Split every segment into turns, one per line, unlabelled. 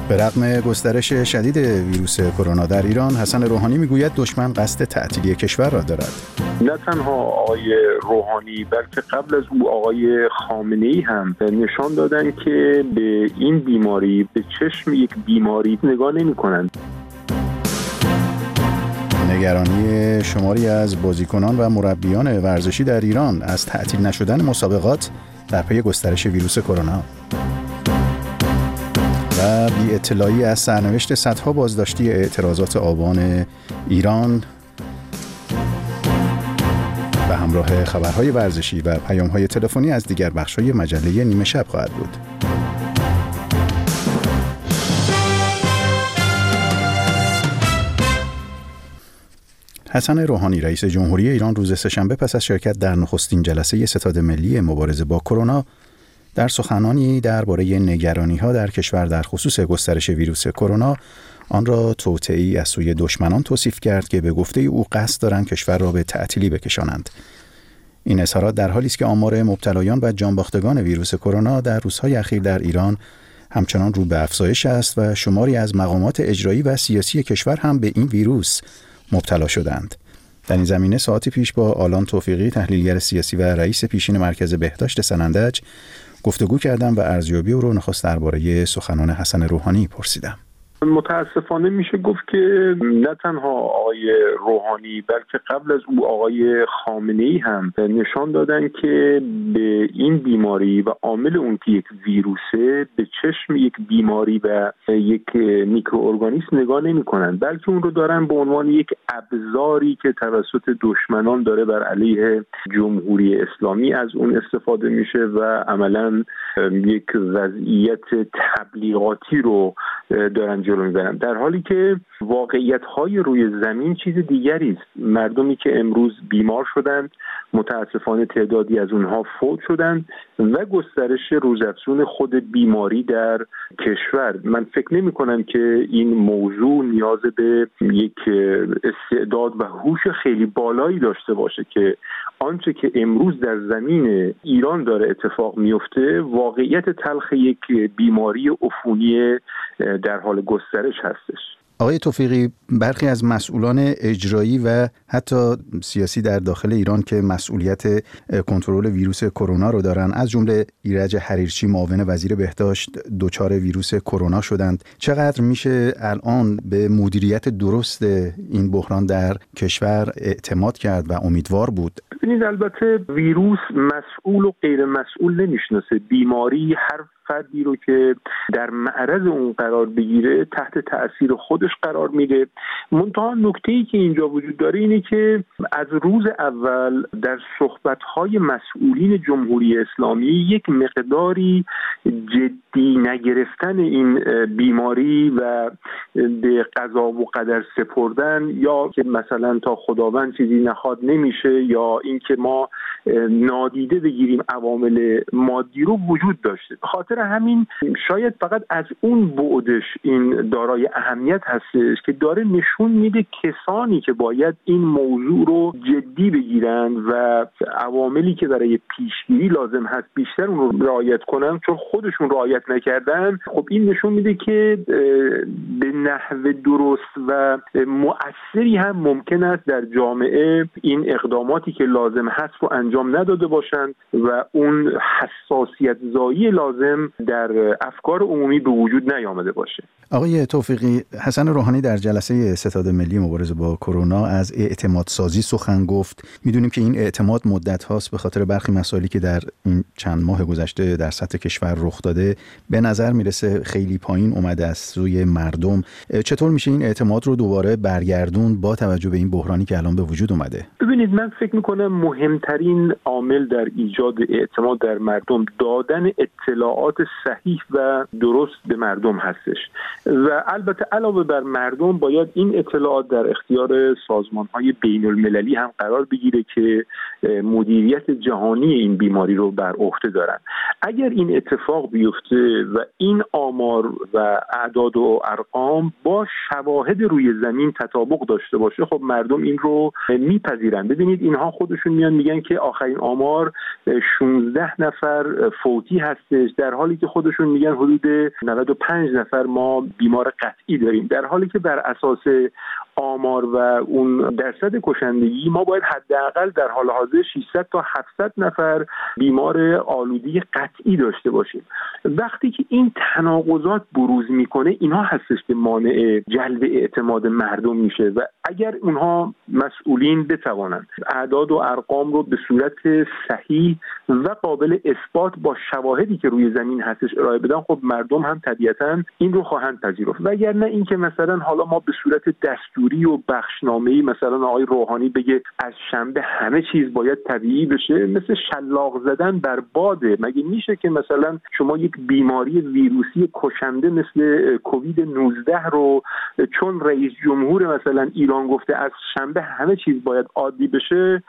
به رغم گسترش شدید ویروس کرونا در ایران، حسن روحانی میگوید دشمن قصد تعطیلی کشور را دارد.
نه تنها آقای روحانی بلکه قبل از او آقای خامنه‌ای هم نشان دادن که به این بیماری به چشم یک بیماری نگاه نمی‌کنند.
نگرانی شماری از بازیکنان و مربیان ورزشی در ایران از تعطیل نشدن مسابقات در پی گسترش ویروس کرونا و بی اطلاعی از سرنوشت صدها بازداشتی اعتراضات آبان ایران به همراه خبرهای ورزشی و پیام‌های تلفنی از دیگر بخش‌های مجله نیمه شب خواهد بود. حسن روحانی رئیس جمهوری ایران روز سه‌شنبه پس از شرکت در نخستین جلسه ستاد ملی مبارزه با کرونا در سخنانی درباره نگرانی‌ها در کشور در خصوص گسترش ویروس کرونا آن را توطئه‌ای از سوی دشمنان توصیف کرد که به گفته او قصد دارند کشور را به تعطیلی بکشانند. این اظهارات در حالی است که آمار مبتلایان و جانباختگان ویروس کرونا در روزهای اخیر در ایران همچنان رو به افزایش است و شماری از مقامات اجرایی و سیاسی کشور هم به این ویروس مبتلا شدند. در این زمینه ساعتی پیش با آلان توفیقی تحلیلگر سیاسی و رئیس پیشین مرکز بهداشت سنندج گفتگو کردم و ارزیابی او را نخست درباره سخنان حسن روحانی پرسیدم.
متاسفانه میشه گفت که نه تنها آقای روحانی بلکه قبل از او آقای خامنه‌ای هم نشان دادن که به این بیماری و عامل اون که یک ویروسه به چشم یک بیماری و یک میکروارگانیسم نگاه نمی‌کنن، بلکه اون رو دارن به عنوان یک ابزاری که توسط دشمنان داره بر علیه جمهوری اسلامی از اون استفاده میشه و عملاً یک وضعیت تبلیغاتی رو دارن جلو میبرن، در حالی که واقعیت‌های روی زمین چیز دیگری است. مردمی که امروز بیمار شدند، متاسفانه تعدادی از اونها فوت شدند و گسترش روزافزون خود بیماری در کشور. من فکر نمی‌کنم که این موضوع نیاز به یک استعداد و هوش خیلی بالایی داشته باشه که آنچه که امروز در زمین ایران داره اتفاق میفته واقعیت تلخ یک بیماری عفونی در حال گسترش هستش.
آقای توفیقی، برخی از مسئولان اجرایی و حتی سیاسی در داخل ایران که مسئولیت کنترل ویروس کرونا رو دارن، از جمله ایرج حریرچی معاون وزیر بهداشت، دچار ویروس کرونا شدند. چقدر میشه الان به مدیریت درست این بحران در کشور اعتماد کرد و امیدوار بود؟
ببینید، البته ویروس مسئول و غیر مسئول نمیشناسه. بیماری هر فردی رو که در معرض اون قرار بگیره تحت تأثیر خودش قرار میده. منتها نکته‌ای که اینجا وجود داره اینه که از روز اول در صحبت‌های مسئولین جمهوری اسلامی یک مقداری جدی نگرفتن این بیماری و به قضا و قدر سپردن، یا که مثلا تا خداوند چیزی نخواد نمیشه، یا اینکه ما نادیده بگیریم عوامل مادی رو وجود داشته. به خاطر همین شاید فقط از اون بعدش این دارای اهمیت هستش که داره نشون میده کسانی که باید این موضوع رو جدی بگیرن و عواملی که برای پیشگیری لازم هست بیشتر اون رو رعایت کنن، چون خودشون رعایت نکردن. خب این نشون میده که به نحو درست و مؤثری هم ممکن است در جامعه این اقداماتی که لازم هست رو انجام نداده باشند و اون حساسیت زایی لازم در افکار عمومی به وجود نیامده باشه.
آقای توفیقی، حسن روحانی در جلسه ستاد ملی مبارزه با کرونا از اعتماد سازی سخن گفت. میدونیم که این اعتماد مدت هاست به خاطر برخی مسائلی که در این چند ماه گذشته در سطح کشور رخ داده به نظر میرسه خیلی پایین اومده از سوی مردم. چطور میشه این اعتماد رو دوباره برگردون با توجه به این بحرانی که الان به وجود اومده؟
ببینید، من فکر میکنم مهمترین عامل در ایجاد اعتماد در مردم دادن اطلاعات صحیح و درست به مردم هستش و البته علاوه بر مردم باید این اطلاعات در اختیار سازمان‌های بین‌المللی هم قرار بگیره که مدیریت جهانی این بیماری رو بر عهده دارن. اگر این اتفاق بیفته و این آمار و اعداد و ارقام با شواهد روی زمین تطابق داشته باشه، خب مردم این رو میپذیرن. ببینید، اینها خودشون میان میگن که آخرین آمار 16 نفر فوتی هستش، در حالی که خودشون میگن حدود 95 نفر ما بیمار قطعی داریم، در حالی که بر اساس آمار و اون درصد کشندگی ما باید حداقل در حال حاضر 600 تا 700 نفر بیمار آلودگی قطعی داشته باشیم. وقتی که این تناقضات بروز میکنه، اینها هستش که مانع جلب اعتماد مردم میشه و اگر اونها مسئولین بتوانند اعداد و ارقام رو به صورت صحیح و قابل اثبات با شواهدی که روی زمین هستش ارائه بدن، خب مردم هم طبیعتاً این رو خواهند پذیرفت. وگرنه اینکه مثلا حالا ما به صورت دستوری و بخشنامه‌ای مثلا آقای روحانی بگه از شنبه همه چیز باید طبیعی بشه، مثل شلاق زدن بر باده. مگه میشه که مثلا شما یک بیماری ویروسی کشنده مثل کووید 19 رو چون رئیس جمهور مثلا ایران گفته از شنبه همه چیز باید عادی بشه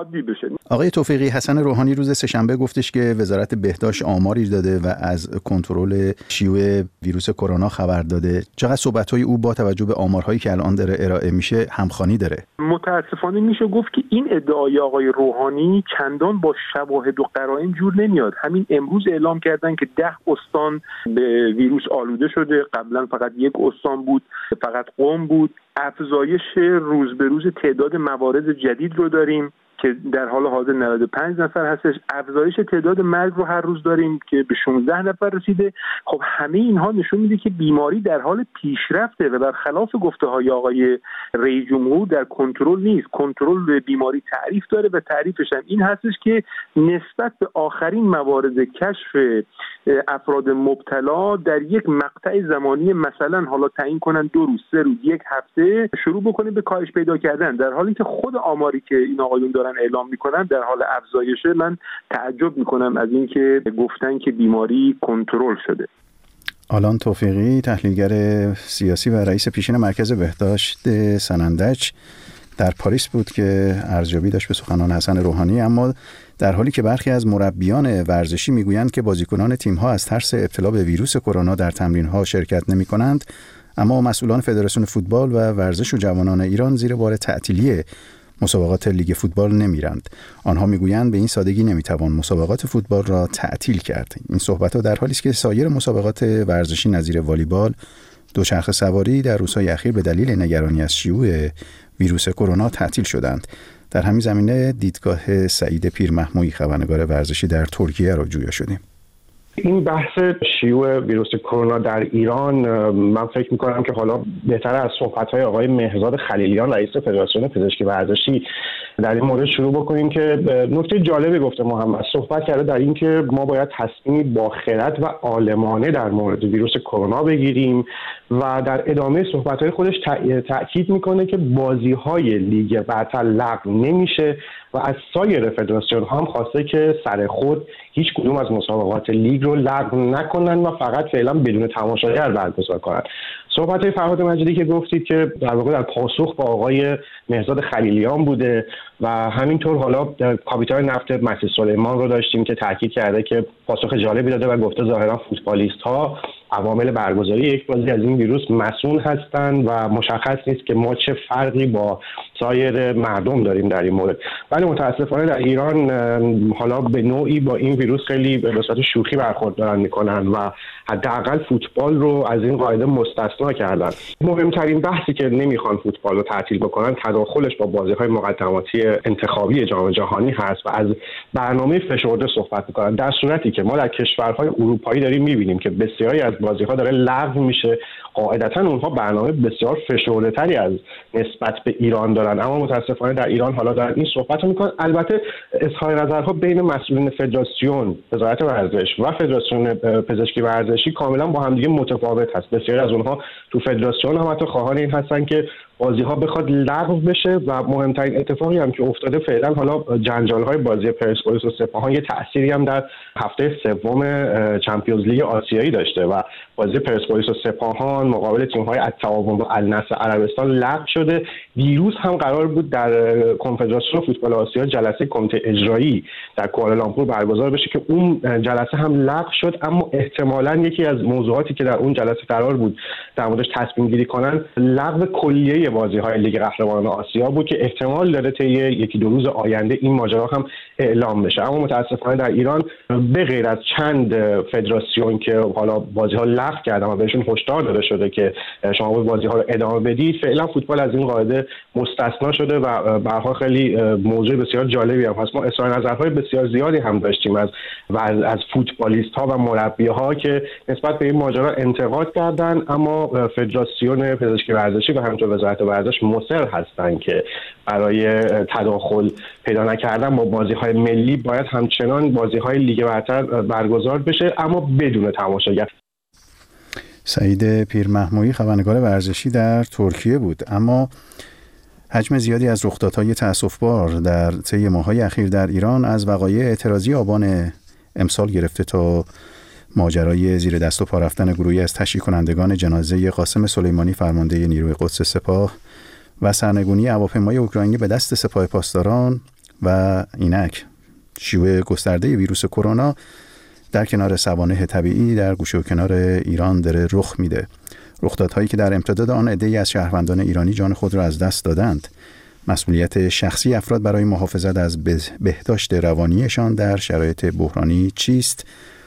آقای توفیقی، حسن روحانی روز سه‌شنبه گفتش که وزارت بهداشت آماری داده و از کنترل شیوع ویروس کرونا خبر داده. چقدر صحبت‌های او با توجه به آمارهایی که الان داره ارائه میشه همخوانی داره؟
متاسفانه میشه گفت که این ادعای آقای روحانی چندان با شواهد و قرائن جور نمیاد. همین امروز اعلام کردن که 10 استان به ویروس آلوده شده، قبلا فقط یک استان بود، فقط قم بود. افزایش روز به روز تعداد موارد جدید رو داریم که در حال حاضر 95 نفر هستش. افزایش تعداد مرگ رو هر روز داریم که به 16 نفر رسیده. خب همه اینها نشون میده که بیماری در حال پیشرفته و برخلاف گفته‌های آقای رئیس جمهور در کنترل نیست. کنترل بیماری تعریف داره و تعریفش هم این هستش که نسبت به آخرین موارد کشف افراد مبتلا در یک مقطع زمانی مثلا حالا تعیین کنن 2 روز، 3 روز، 1 هفته شروع بکنه به کاهش پیدا کردن، در حالی که خود آماری که این آقایون دارن اعلام میکنن در حال افزایشه. من تعجب میکنم از اینکه گفتن که بیماری کنترل شده.
آلان توفیقی، تحلیلگر سیاسی و رئیس پیشین مرکز بهداشت سنندج در پاریس بود که ارزیابی داشت به سخنان حسن روحانی. اما در حالی که برخی از مربیان ورزشی میگویند که بازیکنان تیم‌ها از ترس ابتلا به ویروس کرونا در تمرین‌ها شرکت نمی‌کنند، اما مسئولان فدراسیون فوتبال و ورزش و جوانان ایران زیر بار تعطیلی مسابقات لیگ فوتبال نمیرند. آنها میگویند به این سادگی نمیتوان مسابقات فوتبال را تعطیل کرد. این صحبت‌ها در حالی است که سایر مسابقات ورزشی نظیر والیبال، دوچرخه سواری در روزهای اخیر به دلیل نگرانی از شیوع ویروس کرونا تعطیل شدند. در همین زمینه دیدگاه سعید پیرمحمودی، خبرنگار ورزشی در ترکیه را جویا شدیم.
این بحث شیوع ویروس کرونا در ایران، من فکر می‌کنم که حالا بهتر از صحبت‌های آقای مهرزاد خلیلیان رئیس فدراسیون پزشکی ورزشی در این مورد شروع بکنیم که نکته جالبی گفته محمد. صحبت کرده در این که ما باید تصمیمی با خرد و عالمانه در مورد ویروس کرونا بگیریم و در ادامه صحبت‌های خودش تأکید می‌کنه که بازی‌های لیگ برتر لغو نمیشه و از سایر فدراسیون‌ها هم خواسته که سر خود هیچ کدوم از مسابقات لیگ رو لغو نکنن و فقط فعلا بدون تماشاگر برگزار کنن. صحبت فرهاد مجیدی که گفتید که در واقع در پاسخ با آقای مهرزاد خلیلیان بوده و همینطور حالا کاپیتان نفت مسیح سلیمان رو داشتیم که تاکید کرده که پاسخ جالبی داده و گفته ظاهرا فوتبالیست‌ها عوامل برگزاری یک بازی از این ویروس مسئول هستند و مشخص نیست که ما چه فرقی با سایر مردم داریم در این مورد. ولی متاسفانه در ایران حالا به نوعی با این ویروس خیلی به صورت شوخی برخورد دارن میکنن و حداقل فوتبال رو از این قاعده مستثنا کردن. مهمترین بحثی که نمیخوان فوتبال رو تعطیل بکنن تداخلش با بازی‌های مقدماتی انتخابی جام جهانی هست و از برنامه فشرده صحبت میکنن، در صورتی که ما در کشورهای اروپایی داریم میبینیم که بسیاری از بازی‌ها داره لغو میشه. قاعدتاً اونها برنامه بسیار فشرده‌تری از نسبت به ایران دارن، اما متاسفانه در ایران حالا دارن این صحبت رو میکنن. البته اظهار نظرها بین مسئولین فدراسیون، وزارت ورزش و فدراسیون پزشکی ورزشی کاملا با همدیگه متفاوت هست. بسیاری از اونها تو فدراسیون هم حتی خواهان این هستن که بازی‌ها بخواد لغو بشه و مهمترین اتفاقی هم که افتاده فعلا حالا جنجال‌های بازی پرسپولیس و سپاهان یه تأثیری هم در هفته سوم چمپیونز لیگ آسیایی داشته و بازی پرسپولیس و سپاهان مقابل تیم‌های التعاون و النصر عربستان لغو شده. دیروز هم قرار بود در کنفدراسیون فوتبال آسیا جلسه کمیته اجرایی در کوالالامپور برگزار بشه که اون جلسه هم لغو شد، اما احتمالاً یکی از موضوعاتی که در اون جلسه قرار بود در موردش تصمیم گیری کنن لغو کلیه طی بازی‌های لیگ قهرمانان آسیا بود که احتمال داره طی یکی دو روز آینده این ماجرا هم اعلام بشه. اما متاسفانه در ایران به غیر از چند فدراسیون که حالا بازی‌ها لغو کردن و بهشون هشدار داده شده که شما بازی‌ها رو ادامه بدید، فعلا فوتبال از این قاعده مستثنا شده و به هر حال خیلی موضوع بسیار جالبی هم هست. ما اظهار نظرهای بسیار زیادی هم داشتیم از فوتبالیست‌ها و مربی‌ها که نسبت به این ماجرا انتقاد کردن، اما فدراسیون پزشکی ورزشی و همینطور وزارت ورزش مصر هستند که برای تداخل پیدا نکردن با بازی‌های ملی باید همچنان بازی‌های لیگ برتر برگزار بشه، اما بدون تماشاگر.
سعید پیرمحمودی خبرنگار ورزشی در ترکیه بود. اما حجم زیادی از رخدادهای تأسف‌بار در طی ماه‌های اخیر در ایران از وقایع اعتراضی آبان امسال گرفته تا ماجرای زیر دست و پا رفتن گروهی از تشییع کنندگان جنازه قاسم سلیمانی فرمانده نیروی قدس سپاه و سرنگونی هواپیمای اوکراینی به دست سپاه پاسداران و اینک شیوع گسترده ویروس کرونا در کنار سوانح طبیعی در گوشه و کنار ایران داره رخ میده. رخدادهایی که در امتداد آن عده‌ای از شهروندان ایرانی جان خود را از دست دادند. مسئولیت شخصی افراد برای محافظت از بهداشت روانیشان در شرایط بحرانی چیست؟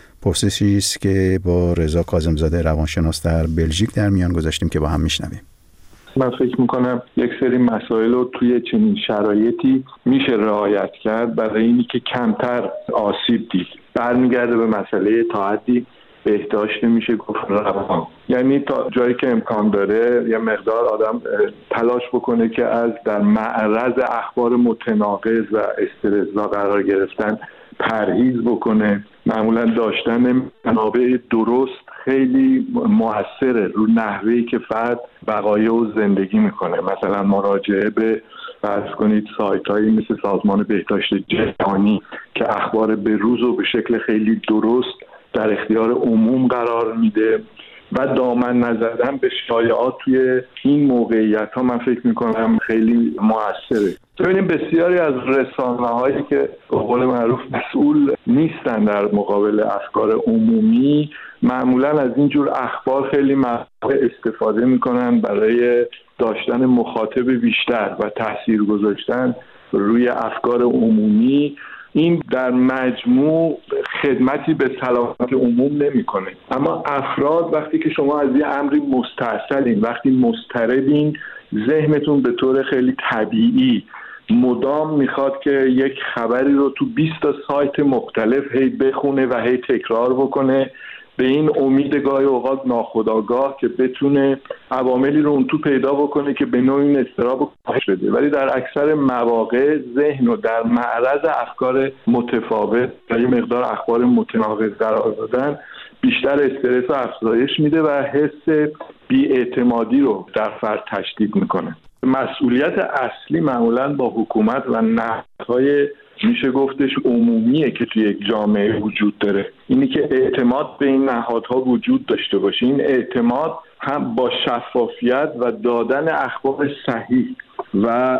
پرسشی است که با رضا کاظم‌زاده روانشناس در بلژیک در میان گذاشتیم که با هم میشنویم.
من فکر میکنم یک سری مسائل رو توی چنین شرایطی میشه رعایت کرد برای اینی که کمتر آسیب دید. برمیگرده به مسئله تا حدی بهداشت میشه گفت روان، یعنی تا جایی که امکان داره یه مقدار آدم تلاش بکنه که از در معرض اخبار متناقض و استرس‌زا قرار گرفتن پرهیز بکنه. معمولا داشتن منابع درست خیلی موثره رو نحوهی که فرد وقایع و زندگی میکنه. مثلا مراجعه به فرض کنید سایت‌هایی مثل سازمان بهداشت جهانی که اخبار به روز و به شکل خیلی درست در اختیار عموم قرار میده و دامن نزدن به شایعات توی این موقعیت‌ها من فکر میکنم خیلی موثره. ببینیم بسیاری از رسانه‌هایی که به قول معروف مسئول نیستن در مقابل افکار عمومی، معمولا از اینجور اخبار خیلی استفاده میکنن برای داشتن مخاطب بیشتر و تاثیر گذاشتن روی افکار عمومی. این در مجموع خدمتی به سلامت عموم نمیکنه. اما افراد وقتی که شما از یه امری مستعسلین، وقتی مضطربین، ذهنتون به طور خیلی طبیعی مدام میخواد که یک خبری رو تو 20 تا سایت مختلف هی بخونه و هی تکرار بکنه، به این امید گاهی اوقات ناخودآگاه که بتونه عواملی رو اون تو پیدا بکنه که به نوعی این اضطراب کاهش بده. ولی در اکثر مواقع ذهن رو در معرض افکار متفاوت و یه مقدار اخبار متناقض قرار دادن بیشتر استرس و افزایش میده و حس بی‌اعتمادی رو در فرد تشدید میکنه. مسئولیت اصلی معمولاً با حکومت و نهادهای میشه گفتش عمومیه که توی یک جامعه وجود داره، اینی که اعتماد به این نهادها وجود داشته باشه. این اعتماد هم با شفافیت و دادن اخبار صحیح و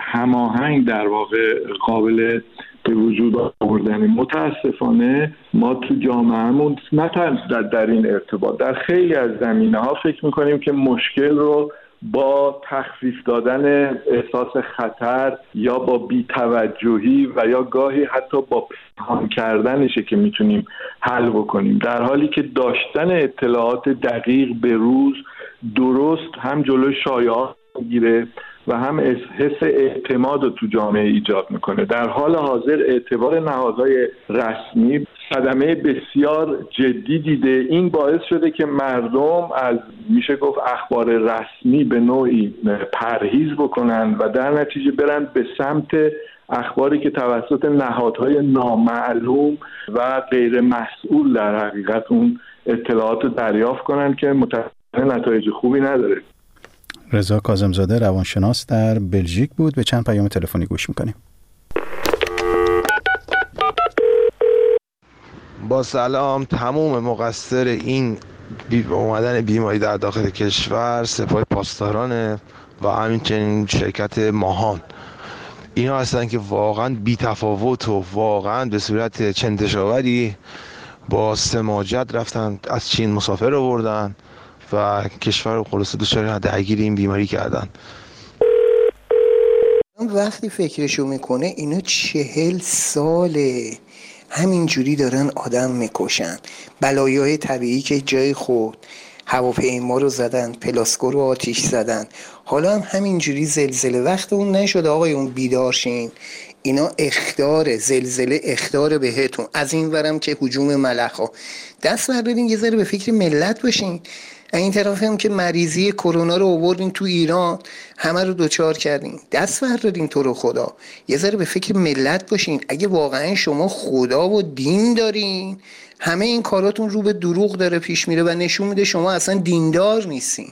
هماهنگ در واقع قابل به وجود آوردن. متاسفانه ما تو جامعهمون نه تنها در این ارتباط، در خیلی از زمینه‌ها فکر میکنیم که مشکل رو با تخفیف دادن احساس خطر یا با بی‌توجهی و یا گاهی حتی با پنهان کردنشه که میتونیم حل بکنیم، در حالی که داشتن اطلاعات دقیق به روز درست هم جلوی شایعات میگیره و هم حس اعتماد رو تو جامعه ایجاد میکنه. در حال حاضر اعتبار نهادهای رسمی صدمه بسیار جدی دیده. این باعث شده که مردم از میشه گفت اخبار رسمی به نوعی پرهیز بکنن و در نتیجه برن به سمت اخباری که توسط نهادهای نامعلوم و غیر مسئول در حقیقت اون اطلاعات رو دریافت کنن که متأسفانه نتایج خوبی نداره.
رضا کاظم‌زاده روانشناس در بلژیک بود. به چند پیام تلفنی گوش میکنیم.
با سلام. تمام مقصر این اومدن بیماری در داخل کشور سپاه پاسداران و همچنین شرکت ماهان. اینا هستن که واقعا بی‌تفاوت و واقعا به صورت چندشاوری با سماجت رفتن از چین مسافر آوردن و کشور خلاصه دچار درگیر این بیماری کردن.
وقتی فکرشو میکنه اینا 40 ساله همینجوری دارن آدم میکشن. بلایای طبیعی که جای خود، هواپیما رو زدن، پلاسکو رو آتیش زدن، حالا هم همینجوری زلزله. وقت اون نشده آقایون بیدار شین، اینا اخطاره، زلزله اخطاره بهتون. از این ورم که هجوم ملخا، دست بردارین یه ذره به فکر ملت باشین. این طرف هم که مریضی کرونا رو آوردین تو ایران، همه رو دوچار کردین، دست بردارین تو رو خدا، یه ذره به فکر ملت باشین. اگه واقعا شما خدا و دین دارین، همه این کاراتون رو به دروغ داره پیش میره و نشون میده شما اصلا دیندار نیستین.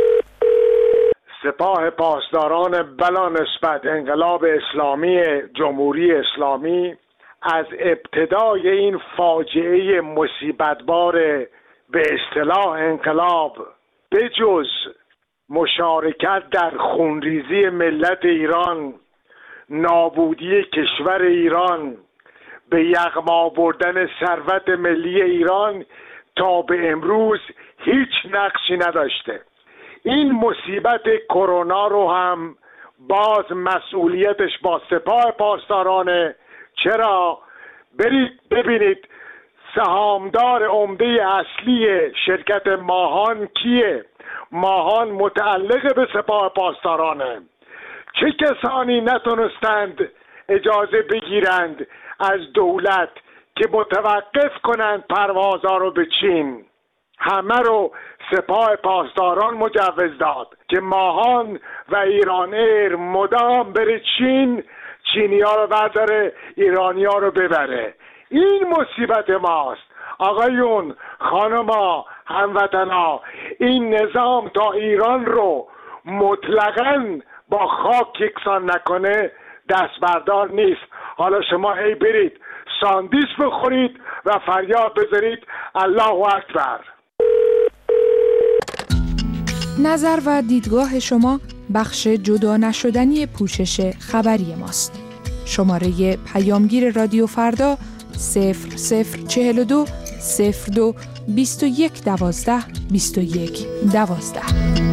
سپاه پاسداران بلا نسبت انقلاب اسلامی جمهوری اسلامی از ابتدای این فاجعه مصیبتبار به اصطلاح انقلاب، بجز مشارکت در خونریزی ملت ایران، نابودی کشور ایران، به یغما بردن ثروت ملی ایران، تا به امروز هیچ نقشی نداشته. این مصیبت کرونا رو هم باز مسئولیتش با سپاه پاسدارانه. چرا؟ برید ببینید سهامدار عمده اصلی شرکت ماهان کیه؟ ماهان متعلق به سپاه پاسدارانه. چه کسانی نتونستند اجازه بگیرند از دولت که متوقف کنند پروازها رو به چین؟ همه رو سپاه پاسداران مجوز داد که ماهان و ایران ایر مدام بره چین، چینی ها رو برداره، ایرانی ها رو ببره. این مصیبت ماست آقایون، خانما، هموطنا. این نظام تا ایران رو مطلقاً با خاک یکسان نکنه دست بردار نیست. حالا شما هی برید ساندیس بخورید و فریاد بذارید الله اکبر.
نظر و دیدگاه شما بخش جدا نشدنی پوشش خبری ماست. شماره پیامگیر رادیو فردا 0042 02 21 12 21 12.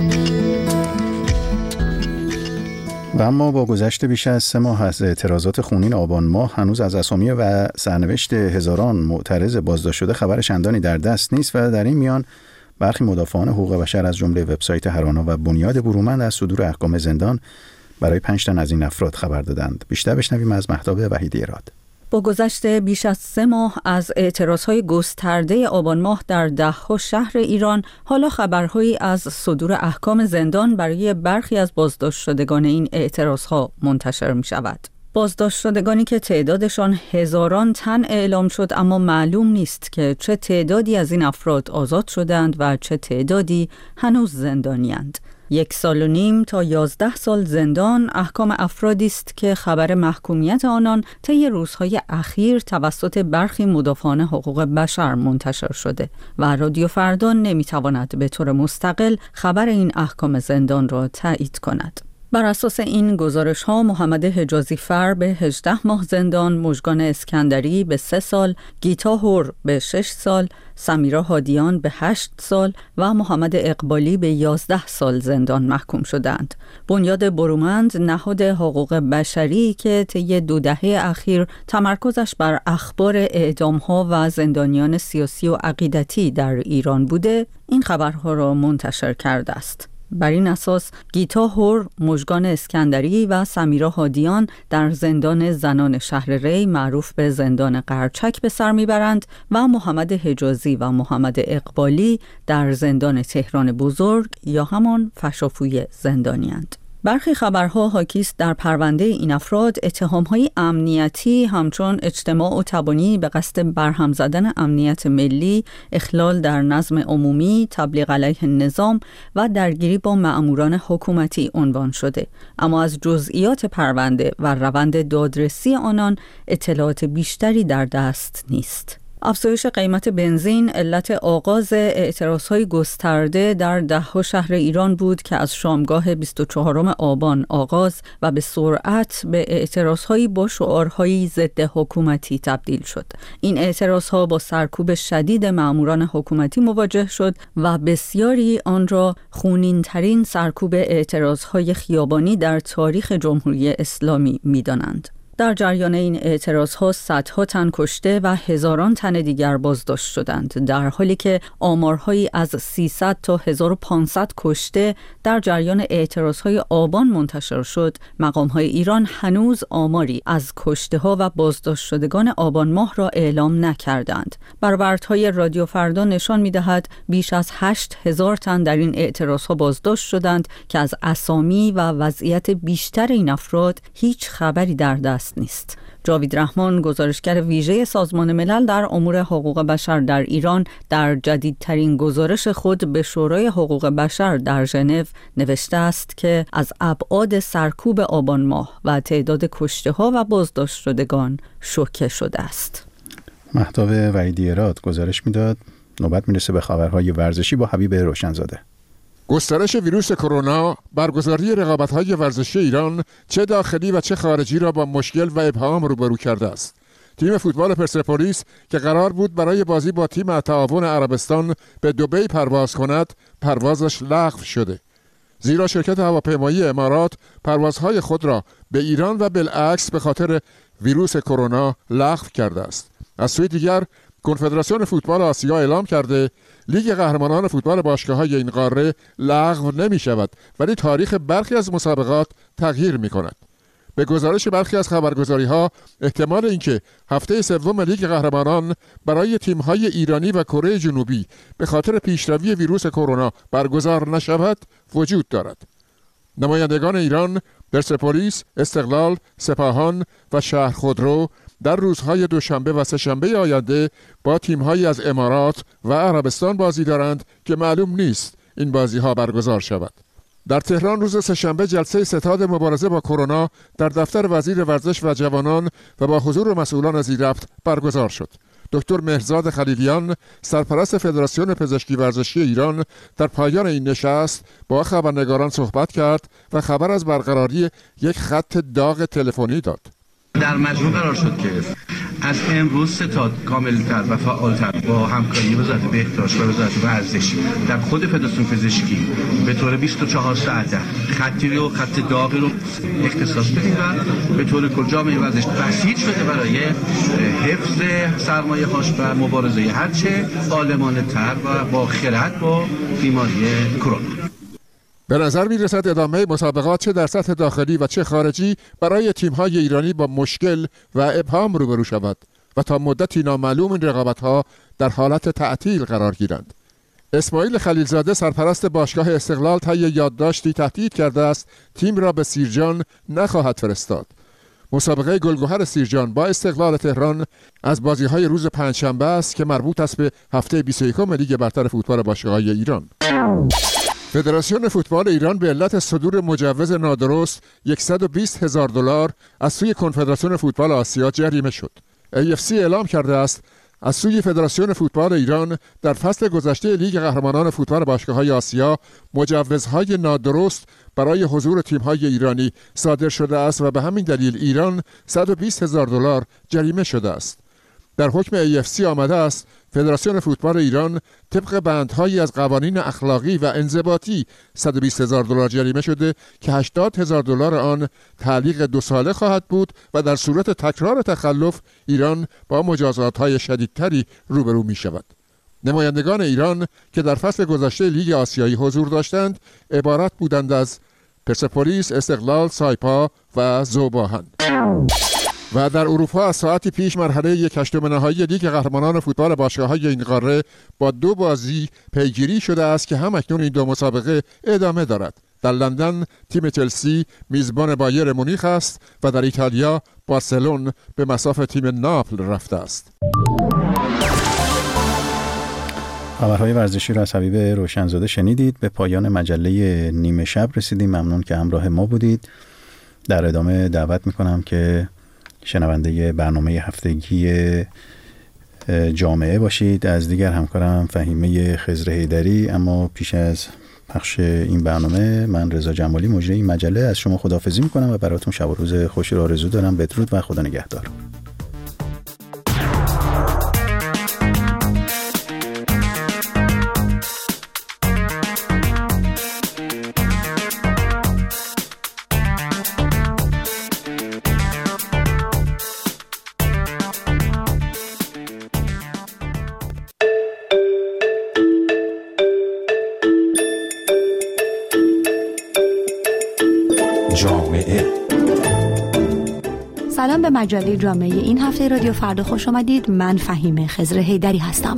و اما با گذشت بیش از 3 ماه از اعتراضات خونین آبان ماه، هنوز از اسامی و سرنوشت هزاران معترض بازداشت شده خبر چندانی در دست نیست و در این میان برخی مدافعان حقوق بشر از جمله وبسایت هرانا و بنیاد برومند از صدور احکام زندان برای 5 تن از این افراد خبر دادند. بیشتر بشنویم از مهتاب وحیدی راد.
با گذشت بیش از 3 ماه از اعتراضهای گسترده آبان ماه در 10 شهر ایران، حالا خبرهایی از صدور احکام زندان برای برخی از بازداشت شدگان این اعتراضها منتشر می شود. بازداشت شدگانی که تعدادشان هزاران تن اعلام شد، اما معلوم نیست که چه تعدادی از این افراد آزاد شدند و چه تعدادی هنوز زندانی‌اند. 1.5 سال تا 11 سال زندان احکام افرادی است که خبر محکومیت آنان طی روزهای اخیر توسط برخی مدافعان حقوق بشر منتشر شده و رادیو فردا نمیتواند به طور مستقل خبر این احکام زندان را تایید کند. بر اساس این گزارش ها محمد حجازی فر به 18 ماه زندان، مژگان اسکندری به 3 سال، گیتا هور به 6 سال، سمیرا هادیان به 8 سال و محمد اقبالی به 11 سال زندان محکوم شدند. بنیاد برومند، نهاد حقوق بشری که طی 2 دهه اخیر تمرکزش بر اخبار اعدام‌ها و زندانیان سیاسی و عقیدتی در ایران بوده، این خبرها را منتشر کرده است. بر این اساس گیتا هور، مژگان اسکندری و سمیرا هادیان در زندان زنان شهر ری معروف به زندان قرچک به سر میبرند و محمد حجازی و محمد اقبالی در زندان تهران بزرگ یا همان فشافوی زندانی‌اند. برخی خبرها حاکی است در پرونده این افراد اتهام‌های امنیتی همچون اجتماع و تبانی به قصد برهم زدن امنیت ملی، اخلال در نظم عمومی، تبلیغ علیه نظام و درگیری با مأموران حکومتی عنوان شده، اما از جزئیات پرونده و روند دادرسی آنان اطلاعات بیشتری در دست نیست. افزایش قیمت بنزین علت آغاز اعتراضهای گسترده در ده‌ها شهر ایران بود که از شامگاه 24 آبان آغاز و به سرعت به اعتراضهایی با شعارهای ضد حکومتی تبدیل شد. این اعتراضها با سرکوب شدید ماموران حکومتی مواجه شد و بسیاری آن را خونین‌ترین سرکوب اعتراضهای خیابانی در تاریخ جمهوری اسلامی می‌دانند. در جریان این اعتراضها صدها تن کشته و هزاران تن دیگر بازداشت شدند، در حالی که آمارهایی از 300 تا 1500 کشته در جریان اعتراضهای آبان منتشر شد. مقامهای ایران هنوز آماری از کشته‌ها و بازداشت شدگان آبان ماه را اعلام نکردند. برآوردهای رادیو فردا نشان می‌دهد بیش از 8000 تن در این اعتراضها بازداشت شدند که از اسامی و وضعیت بیشتر این افراد هیچ خبری در دست نیست. جاوید رحمان، گزارشگر ویژه سازمان ملل در امور حقوق بشر در ایران، در جدیدترین گزارش خود به شورای حقوق بشر در ژنو نوشته است که از ابعاد سرکوب آبان ماه و تعداد کشته‌ها و بازداشت شدگان شوکه شده است.
مهتاب وحیدی راد گزارش میداد. نوبت میرسه به خبرهای ورزشی با حبیب روشنزاده.
گسترش ویروس کرونا برگزاری رقابت‌های ورزشی ایران چه داخلی و چه خارجی را با مشکل و ابهام روبرو کرده است. تیم فوتبال پرسپولیس که قرار بود برای بازی با تیم تعاون عربستان به دبی پرواز کند، پروازش لغو شده. زیرا شرکت هواپیمایی امارات پروازهای خود را به ایران و بالعکس به خاطر ویروس کرونا لغو کرده است. از سوی دیگر کنفدراسیون فوتبال آسیا اعلام کرده لیگ قهرمانان فوتبال باشگاه‌های این قاره لغو نمی شود، ولی تاریخ برخی از مسابقات تغییر می کند. به گزارش برخی از خبرگزاری‌ها احتمال اینکه هفته سوم لیگ قهرمانان برای تیم‌های ایرانی و کره جنوبی به خاطر پیشروی ویروس کرونا برگزار نشود وجود دارد. نمایندگان ایران، پرسپولیس، استقلال، سپاهان و شهر خودرو در روزهای دوشنبه و سه‌شنبه آینده با تیم‌هایی از امارات و عربستان بازی دارند که معلوم نیست این بازی‌ها برگزار شود. در تهران روز سه‌شنبه جلسه ستاد مبارزه با کرونا در دفتر وزیر ورزش و جوانان و با حضور مسئولان زیرربط برگزار شد. دکتر مهرزاد خلیلیان، سرپرست فدراسیون پزشکی ورزشی ایران، در پایان این نشست با خبرنگاران صحبت کرد و خبر از برقراری یک خط داغ تلفنی داد.
در مجموع قرار شد که از امروز ستاد کاملتر و فعالتر با همکاری وزارت بهداشت و وزارت ورزش در خود فدراسیون پزشکی به طور 24 ساعته خط داغی رو اختصاص بدیم و به طور کل جامعه ورزش بسیج شده برای حفظ سرمایه هاش و مبارزه هرچه عالمانه تر و با خرد با بیماری کرونا.
به نظر می رسد ادامه مسابقات چه در سطح داخلی و چه خارجی برای تیم‌های ایرانی با مشکل و ابهام روبرو شود و تا مدتی نامعلوم این رقابت‌ها در حالت تعطیل قرار گیرند. اسماعیل خلیلزاده، سرپرست باشگاه استقلال، طی یادداشتی تهدید کرده است تیم را به سیرجان نخواهد فرستاد. مسابقه گلگهر سیرجان با استقلال تهران از بازی‌های روز پنجشنبه است که مربوط است به هفته 21 لیگ برتر فوتبال باشگاه‌های ایران. فدراسیون فوتبال ایران به علت صدور مجوز نادرست $120,000 از سوی کنفدراسیون فوتبال آسیا جریمه شد. AFC اعلام کرده است از سوی فدراسیون فوتبال ایران در فصل گذشته لیگ قهرمانان فوتبال باشگاه‌های آسیا مجوزهای نادرست برای حضور تیم‌های ایرانی صادر شده است و به همین دلیل ایران $120,000 جریمه شده است. در حکم AFC آمده است فدراسیون فوتبال ایران طبق بندهایی از قوانین اخلاقی و انضباطی $120,000 جریمه شده که $80,000 آن تعلیق 2 ساله خواهد بود و در صورت تکرار تخلف ایران با مجازات‌های شدیدتری روبرو می شود. نمایندگان ایران که در فصل گذشته لیگ آسیایی حضور داشتند عبارت بودند از پرسپولیس، استقلال، سایپا و ذوباهن. و در اروپا از ساعتی پیش مرحله 1/8 نهایی لیگ قهرمانان فوتبال باشگاه‌های این قاره با 2 بازی پیگیری شده است که هم اکنون این 2 مسابقه ادامه دارد. در لندن تیم چلسی میزبان بایر مونیخ است و در ایتالیا بارسلون به مصاف تیم ناپل رفته است.
خبرهای ورزشی را از حبیب روشنزاده شنیدید. به پایان مجله نیمه شب رسیدیم. ممنون که همراه ما بودید. در ادامه دعوت می‌کنم که شنونده برنامه هفتگی جامعه باشید. از دیگر همکارم فهیمه خضر حیدری. اما پیش از پخش این برنامه من رضا جمالی مجری این مجله از شما خداحافظی میکنم و براتون شب و روز خوشی رو آرزو دارم. بدرود و خدا نگهدار.
سلام به مجله جامعه این هفته رادیو فردا خوش آمدید. من فهیمه خضر حیدری هستم.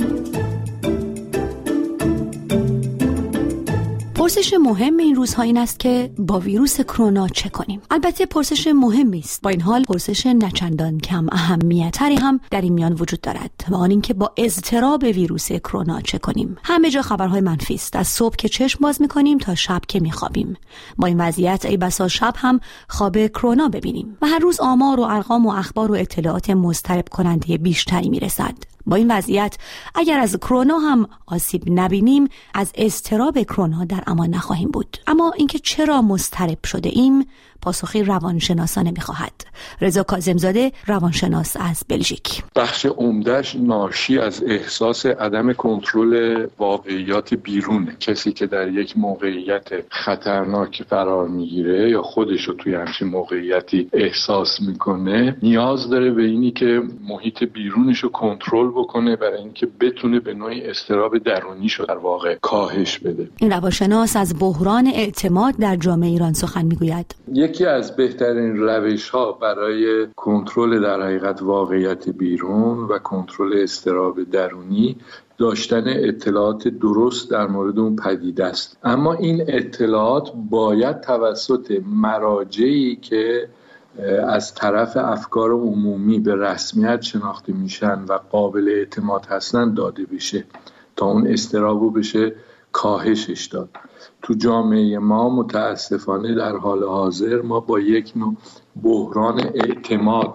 پرسش مهم این روزها این است که با ویروس کرونا چه کنیم؟ البته پرسش مهمی است. با این حال پرسش نچندان کم اهمیت‌تری هم در این میان وجود دارد و آن این که با اضطراب ویروس کرونا چه کنیم. همه جا خبرهای منفی است، از صبح که چشم باز می‌کنیم تا شب که می‌خوابیم. با این وضعیت ای بسا شب هم خواب کرونا ببینیم و هر روز آمار و ارقام و اخبار و اطلاعات مضطرب کننده بیشتری میرسد. با این وضعیت اگر از کرونا هم آسیب نبینیم از اضطراب کرونا در امان نخواهیم بود. اما اینکه چرا مضطرب شده ایم پاسخی روانشناسانه میخواهد. رضا کاظم‌زاده روانشناس از بلژیک.
بخش عمده‌اش ناشی از احساس عدم کنترل واقعیات بیرونه. کسی که در یک موقعیت خطرناک قرار میگیره یا خودش رو توی همچین موقعیتی احساس میکنه نیاز داره به اینی که محیط بیرونش رو کنترل بکنه برای اینکه بتونه به نوعی اضطراب درونیش رو در واقع کاهش بده.
این روانشناس از بحران اعتماد در جامعه ایران سخن میگوید.
یکی از بهترین روش‌ها برای کنترل در حقیقت واقعیت بیرون و کنترل اضطراب درونی داشتن اطلاعات درست در مورد اون پدیده است. اما این اطلاعات باید توسط مراجعی که از طرف افکار عمومی به رسمیت شناخته میشن و قابل اعتماد هستن داده بشه تا اون اضطرابو بشه کاهشش داد. تو جامعه ما متاسفانه در حال حاضر ما با یک نوع بحران اعتماد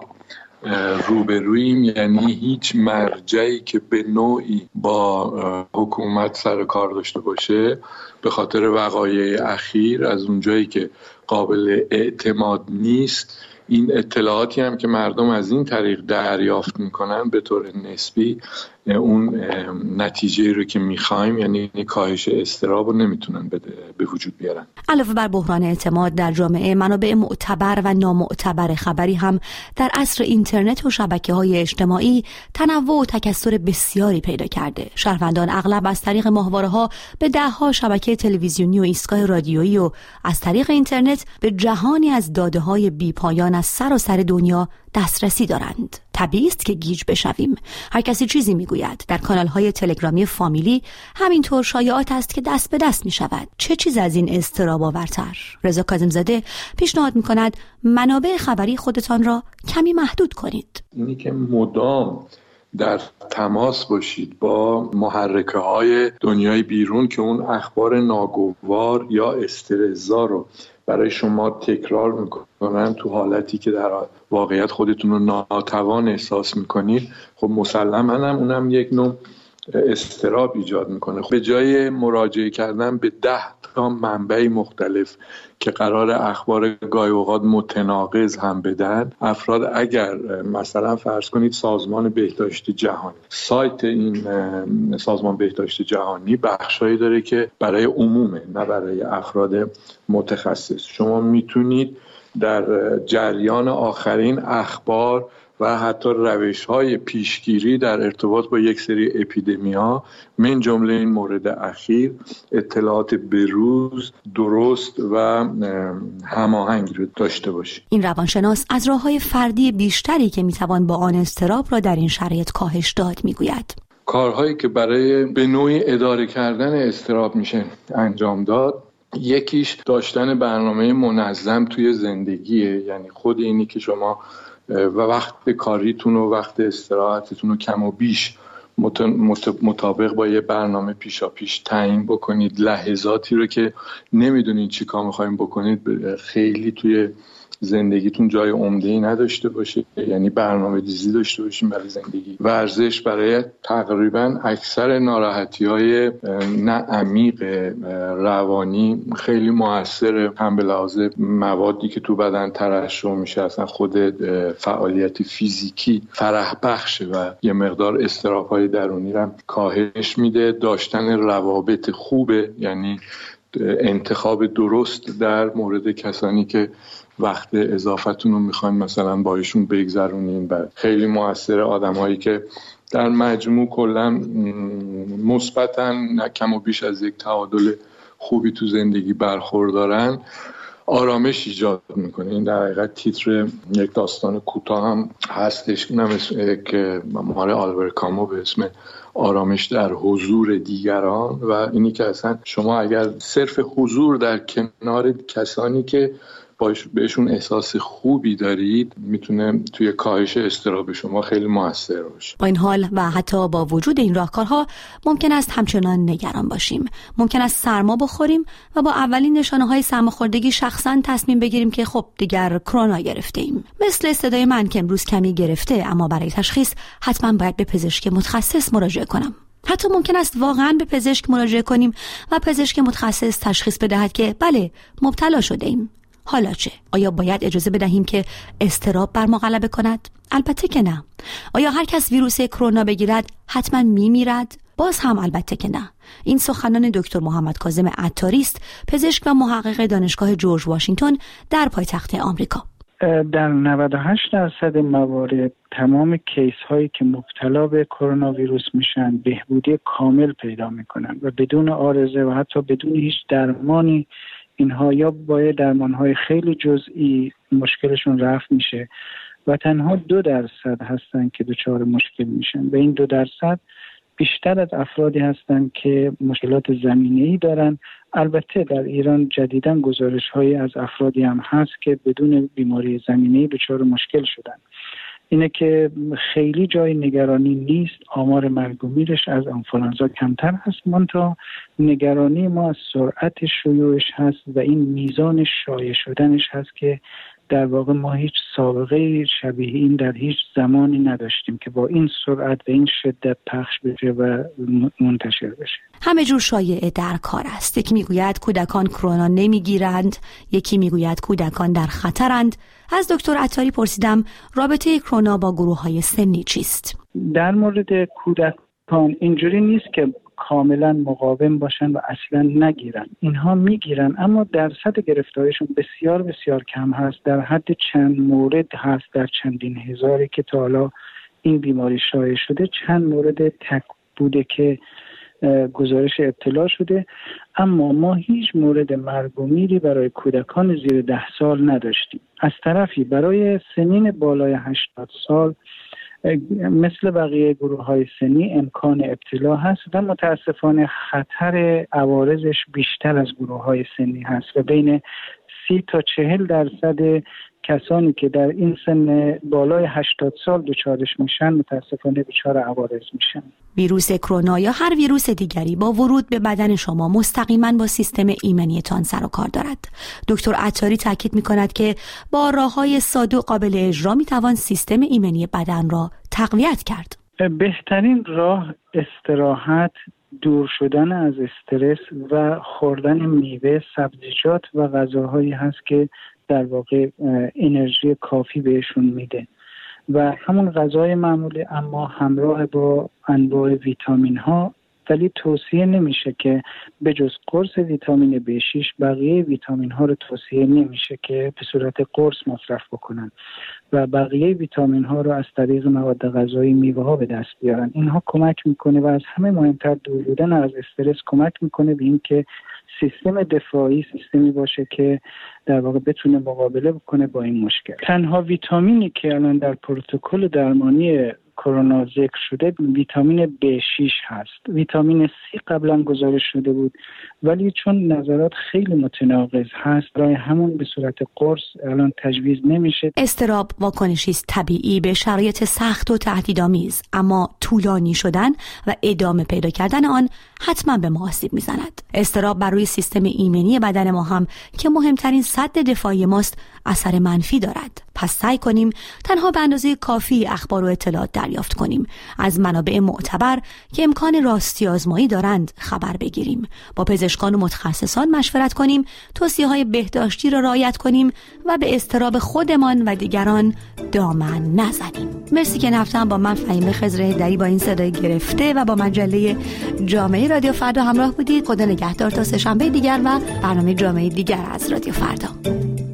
روبرویم، یعنی هیچ مرجعی که به نوعی با حکومت سر کار داشته باشه به خاطر وقایع اخیر از اونجایی که قابل اعتماد نیست، این اطلاعاتی هم که مردم از این طریق دریافت میکنن به طور نسبی اون نتیجه رو که میخوایم یعنی کاهش اضطراب رو نمیتونن به وجود بیارن.
علاوه بر بحران اعتماد در جامعه، منابع معتبر و نامعتبر خبری هم در عصر اینترنت و شبکه‌های اجتماعی تنوع و تکثر بسیاری پیدا کرده. شهروندان اغلب از طریق ماهواره‌ها به ده‌ها شبکه تلویزیونی و ایستگاه رادیویی و از طریق اینترنت به جهانی از داده‌های بی‌پایان از سراسر دنیا دسترسی دارند. طبیعی است که گیج بشویم. هر کسی چیزی میگوید. در کانال‌های تلگرامی فامیلی همینطور شایعات است که دست به دست میشود. چه چیز از این اضطراب آورتر؟ رضا کاظم‌زاده پیشنهاد میکند منابع خبری خودتان را کمی محدود کنید.
اینی که مدام در تماس باشید با محرکه‌های دنیای بیرون که اون اخبار ناگوار یا استرس‌زا رو برای شما تکرار میکنن تو حالتی که در واقعیت خودتون رو ناتوان احساس میکنید، خب مسلماً هم اونم یک نوع اضطراب ایجاد میکنه. به جای مراجعه کردن به 10 تا منبع مختلف که قرار اخبار گاهی اوقات متناقض هم بدن، افراد اگر مثلا فرض کنید سازمان بهداشت جهانی، سایت این سازمان بهداشت جهانی بخشایی داره که برای عمومه نه برای افراد متخصص، شما میتونید در جریان آخرین اخبار و حتی روش‌های پیشگیری در ارتباط با یک سری اپیدمی‌ها من جمله این مورد اخیر اطلاعات بروز، درست و هماهنگ رو داشته باشید.
این روانشناس از راه‌های فردی بیشتری که میتوان با آن اضطراب را در این شرایط کاهش داد میگوید.
کارهایی که برای به نوعی اداره کردن اضطراب میشه انجام داد، یکیش داشتن برنامه منظم توی زندگیه، یعنی خود اینی که شما و وقت کاریتون و وقت استراحتتون رو کم و بیش مطابق با یه برنامه پیشاپیش تعیین بکنید. لحظاتی رو که نمیدونید چی کار میخوایم بکنید خیلی توی زندگیتون جای عمده‌ای نداشته باشه، یعنی برنامه‌ریزی داشته باشین برای زندگی. ورزش برای تقریبا اکثر ناراحتی‌های نه عمیق روانی خیلی موثره، هم به لحاظ موادی که تو بدن ترشح میشه، اصلا خود فعالیت فیزیکی فرح بخشه و یه مقدار اضطراب‌های درونی رو کاهش میده. داشتن روابط خوبه، یعنی انتخاب درست در مورد کسانی که وقت اضافتون رو میخواین مثلا با ایشون بگذرونین و خیلی موثره. آدمایی که در مجموع کلا مثبتاً نه کم و بیش از یک تعادل خوبی تو زندگی برخوردارن، آرامش ایجاد میکنه. این در حقیقت تیتر یک داستان کوتاه هم هستش که مال آلبر کامو به اسم آرامش در حضور دیگران، و اینی که اصلا شما اگر صرف حضور در کنار کسانی که بهشون احساس خوبی دارید میتونه توی کاهش اضطراب شما خیلی موثر باشه.
با این حال و حتی با وجود این راهکارها ممکن است همچنان نگران باشیم. ممکن است سرما بخوریم و با اولین نشانه‌های سرماخوردگی شخصاً تصمیم بگیریم که خب دیگر کرونا گرفته‌ایم. مثل صدای من که امروز کمی گرفته، اما برای تشخیص حتما باید به پزشک متخصص مراجعه کنم. حتی ممکن است واقعاً به پزشک مراجعه کنیم و پزشک متخصص تشخیص بدهد که بله مبتلا شده‌ایم. حالا چه؟ آیا باید اجازه بدهیم که اضطراب بر ما غلبه کند؟ البته که نه. آیا هر کس ویروس کرونا بگیرد حتما میمیرد؟ باز هم البته که نه. این سخنان دکتر محمد کاظم عطاری است، پزشک و محقق دانشگاه جورج واشنگتن در پایتخت آمریکا.
در 98% موارد تمام کیس هایی که مبتلا به کرونا ویروس میشن بهبودی کامل پیدا میکنن و بدون عارضه و حتی بدون هیچ درمانی اینها یا با درمان‌های خیلی جزئی مشکلشون رفع میشه و تنها 2% هستن که دچار مشکل میشن. و این 2% بیشتر از افرادی هستن که مشکلات زمینه‌ای دارن. البته در ایران جدیداً گزارش‌هایی از افرادی هم هست که بدون بیماری زمینه‌ای دچار مشکل شدن. اینه که خیلی جای نگرانی نیست. آمار مرگ و میرش از آنفولانزا کمتر هست، منتها نگرانی ما از سرعت شیوعش هست و این میزان شایع شدنش هست که در واقع ما هیچ سابقه شبیه این در هیچ زمانی نداشتیم که با این سرعت و این شدت پخش بشه و منتشر بشه.
همه جور شایعه در کار است. یکی میگوید کودکان کرونا نمیگیرند، یکی میگوید کودکان در خطرند. از دکتر عطاری پرسیدم رابطه کرونا با گروه‌های سنی چیست؟
در مورد کودکان اینجوری نیست که کاملا مقاوم باشن و اصلا نگیرن. اینها میگیرن اما درصد گرفتاریشون بسیار بسیار کم هست. در حد چند مورد هست در چندین هزاری که تا حالا این بیماری شایع شده. چند مورد تک بوده که گزارش ابتلا شده، اما ما هیچ مورد مرگ و میری برای کودکان زیر 10 سال نداشتیم. از طرفی برای سنین بالای 80 سال مثل بقیه گروه‌های سنی امکان ابتلا هست و متاسفانه خطر عوارضش بیشتر از گروه‌های سنی هست و بین 30 تا 40% کسانی که در این سن بالای 80 سال دچارش میشن متاسفانه دچار عوارض میشن.
ویروس کرونا یا هر ویروس دیگری با ورود به بدن شما مستقیما با سیستم ایمنیتان سر و کار دارد. دکتر عطاری تاکید می‌کند که با راه‌های ساده و قابل اجرا می‌توان سیستم ایمنی بدن را تقویت کرد.
بهترین راه استراحت، دور شدن از استرس و خوردن میوه، سبزیجات و غذاهایی هست که در واقع انرژی کافی بهشون میده و همون غذای معمولی اما همراه با انواع ویتامین ها. ولی توصیه نمیشه که به جز قرص ویتامین B6 بقیه ویتامین ها رو توصیه نمیشه که به صورت قرص مصرف بکنن و بقیه ویتامین ها رو از طریق مواد غذایی میوه ها به دست بیارن. اینها کمک میکنه و از همه مهمتر دور بودن از استرس کمک میکنه به این که سیستم دفاعی سیستمی باشه که در واقع بتونه مقابله بکنه با این مشکل. تنها ویتامینی که الان در پروتکل درمانی کرونا ذکر شده ویتامین B6 هست. ویتامین C قبلا گزارش شده بود ولی چون نظرات خیلی متناقض هست برای همون به صورت قرص الان تجویز نمیشه.
اضطراب واکنشی است طبیعی به شرایط سخت و تهدیدآمیز، اما طولانی شدن و ادامه پیدا کردن آن حتما به ما آسیب میزند. اضطراب بر روی سیستم ایمنی بدن ما هم که مهمترین سد دفاعی ماست اثر منفی دارد. پس سعی کنیم تنها به اندازه کافی اخبار و اطلاعات دریافت کنیم، از منابع معتبر که امکان راستی آزمایی دارند خبر بگیریم، با پزشکان و متخصصان مشورت کنیم، توصیه‌های بهداشتی را رعایت کنیم و به اضطراب خودمان و دیگران دامن نزنیم. مرسی که این هفته هم با من فهیمه خضرهیدری با این صدای گرفته و با مجله جامعه رادیو فردا همراه بودید. خدا نگهدار تا سه‌شنبه دیگر و برنامه جامعه دیگر از رادیو فردا.